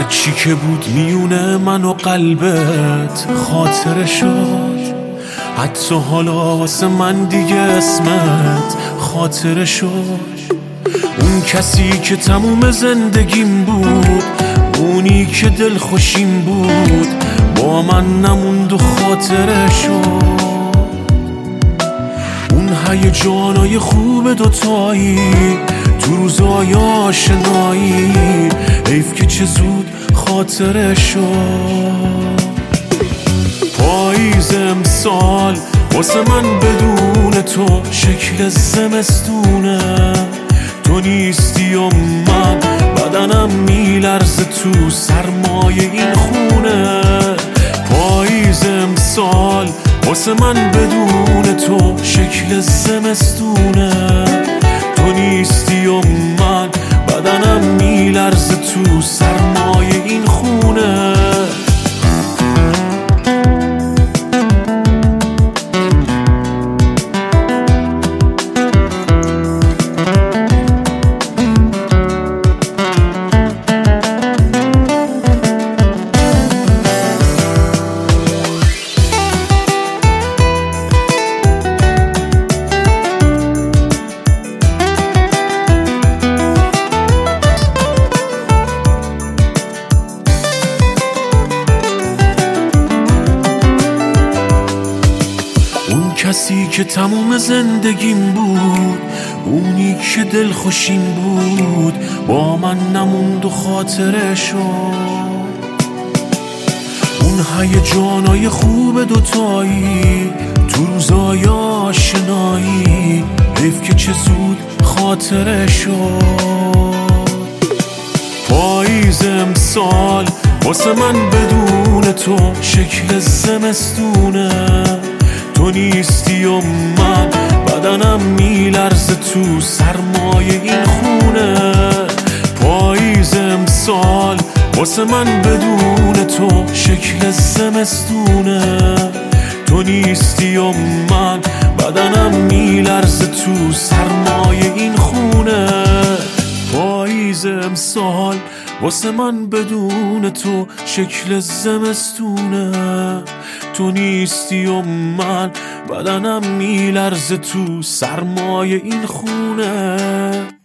چی که بود میونه من و قلبت خاطره شد، حتی حالا واسه من دیگه اسمت خاطره شد. اون کسی که تموم زندگیم بود، اونی که دل خوشیم بود، با من نموند و خاطره شد. اون هیجانای خوب دوتایی تو روزای آشنایی، حیف که چه زود خاطره شد. پاییز امسال واسه من بدون تو شکل زمستونه، تو نیستی و من بدنم میلرزه تو سرمای این خونه. پاییز امسال واسه من بدون تو شکل زمستونه، تو نیستی و من بدنم میلرزه تو سرمای این خونه. کسی که تموم زندگیم بود، اونی که دل خوشیم بود، با من نموند و خاطره شد. اون هیجانای خوب دوتایی تو روزای آشنایی، حیف که چه زود خاطره شد. پاییز امسال واسه من بدون تو شکل زمستونه، تو نیستی و من بدنم میلرزه تو سرمای این خونه. پاییز امسال واسه من بدون تو شکل زمستونه، تو نیستی و من بدنم میلرزه تو سرمای این خونه. پاییز امسال واسه من بدون تو شکل زمستونه، تو نیستی و من بدنم میلرزه تو سرمای این خونه.